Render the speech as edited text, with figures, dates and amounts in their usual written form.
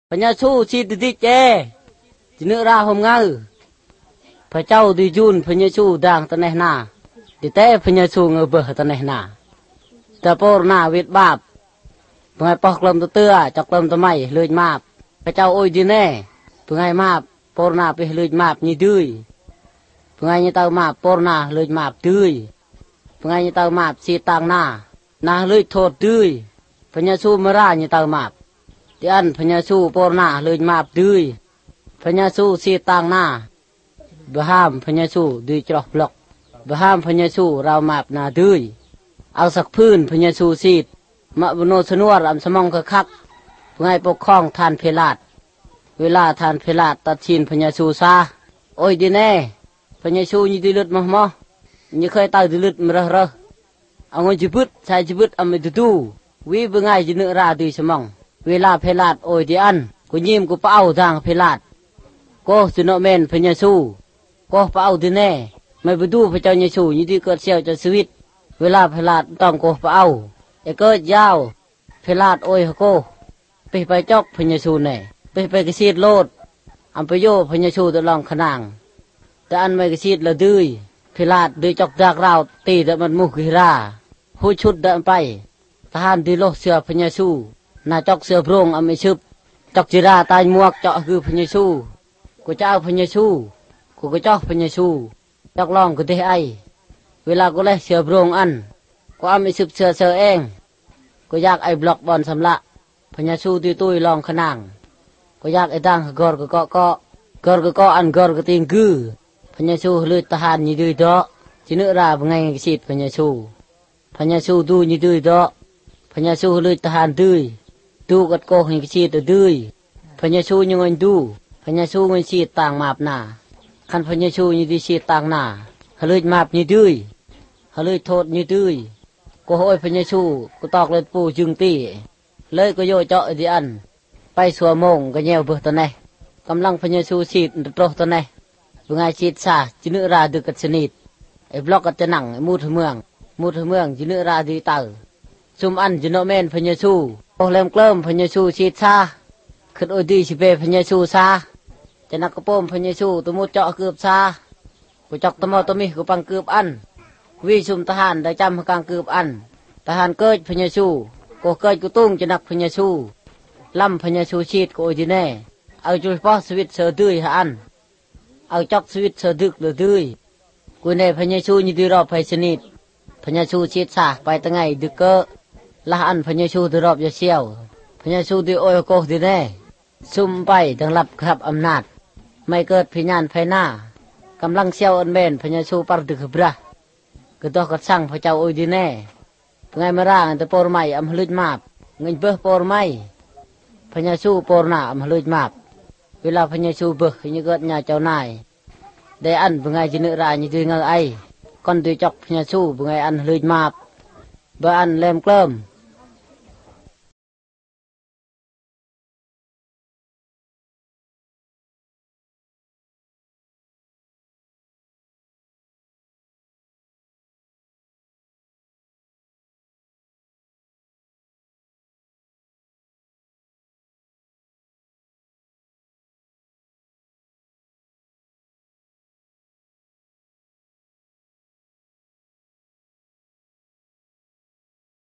พญาชูชีติติเจจินราหมเงาพระเจ้าดิจุนพญาชูดังตะเนนาดิเตพญาชูเงเบอตะเนนาแต่ปรนาวิดบาปเพื่อปอกลมตัวเตื้อจักลมตัวไม่เลื่อยมาบพระเจ้าโอยดีแน่เพื่อมาบปรนาไปเลื่อยมาบยี่ดื้อเพื่อให้เต่ามาปรนาเลื่อยมาบดื้อเพื่อให้เต่ามาสีต่างหน้านาเลื่อยโทษดื้อพญาชูมาราเนี่ยเต่ามาที่อันพญาชูปรนาเลื่อยมาบดื้อพญาชูสีต่างหน้าบห้ามพญาชูดื้อจอกบล็อกบห้ามพญาชูเรามาบนาดื้อเอาสักพื้นพญาชูสีดมะบโนสนวรอัมสมองคักเพื่อให้ปกครองทานเพลาดเวลาทานเพลาดตัดชินพญาชูซาโอ้ยดีแน่พญาชูยี่ดีเลือดมะยี่เคยตายดีเลือดมระเอาเงินจีบุตใช้จีบุตอเมตุตูวิบง่ายจีเนื้อราดีสมองเวลาเพลาดโอ้ยดีอันกูยิ้มกูเป้าทางเพลาดก็สุนเมนพญาชูก็เป้าดีแน่ไม่ไปดูพระเจ้าเยซูยี่ดีเกิดเสียวจะชีวิตเวลาเพลาดต้องกูเป้าไอ้เกิดยาวเพลาดโอ้ยโกไปจอกพญาชูเน่ไปกระซีดโลดอัมพโยพญาชูตะลองขนางแต่อันไม่กระซีดละดื้อเพลาดดื้อจอกจากเราตีแต่มันมุกิราผู้ชุดเดินไปทหารดีโลเสือพญาชูนาจอกเสือโพรงอเมชุบจอกจิราตายมวกเจาะคือพญาชูกูจะเอาพญาชูกูก็จอกพญาชูจอกลองกูเตะไอเวลากูเล่เสือโพรงอันก็เอาไม่สืบเสือเองก็อยากไอ้บล็อกบอลสำละพญาชูตุยลองขนางก็อยากไอ้ดังกอร์ก็อันกอร์ก็ติงกือพญาชูเลือดทหารยี่ดื้อดอจินราบไงสิทธิ์พญาชูดูยี่ดื้อดอพญาชูเลือดทหารดื้อดูกัดโกหิงสิทธิ์ดื้อพญาชูยังเงินดูพญาชูเงินสิทธิ์ต่างมาบหน้าคันพญาชูยี่ดื้อสิทธิ์ต่างหน้าเลือดมาบยี่ดื้อเลือดโทษยี่ดื้อก็โอยพญาชูก็ตอกเลยปูจึงตีเลยก็โยเจาะดีอันไปสัวโมงก็เยี่ยวเบื่อตอนไหนกำลังพญาชูฉีดโตตอนไหนเมื่อไงฉีดซาจินราดึกกัดสนิทไอ้บล็อกกัดจะหนังไอ้มูดเมืองจินราดีเตอซุมอันจินโนเมนพญาชูโอเลมเกลิมพญาชูฉีดซาขึ้นโอดีสิเปพญาชูซาจะนักกระโปมพญาชูตัวมูดเจาะเกือบซากูจอกตะมอตะมิกูปังเกือบอันวิชุมทหารได้จำกลางเกือบอันทหารเกิดพญาชูก็เกิดกุตุ้งจะนักพญาชูล่ำพญาชูชีดก็โอดีแน่เอาจุดพอสวิตเสือดื้อหาอันเอาจอกสวิตเสือดึกหรือดื้อกูในพญาชูยี่ดีรอบไฟสนิทพญาชูชีดสาไปตั้งไงดึกเกอละอันพญาชูดีรอบยาเชี่ยวพญาชูดีโอยโกดีแน่ซุ่มไปดังรับครับอำนาจไม่เกิดพิญญาณไฟหน้ากำลังเชี่ยวอันเบนพญาชูปาร์ดึกบระก็ต้องกัดสั่งพระเจ้าโอยดีแน่ไงมาร่างแต่ปรไม่อำลึกมาบเงินเบื่อปรไม่พญาชูปรนาอำลึกมาบเวลาพญาชูเบื่อยังเกิดญาเจ้านายได้อันเป็นไงจินรายยี่ดื้อเงาไอก่อนดื้อจอกพญาชูเป็นไงอันลึกมาบเบื่ออันเล่มเกลิ่ม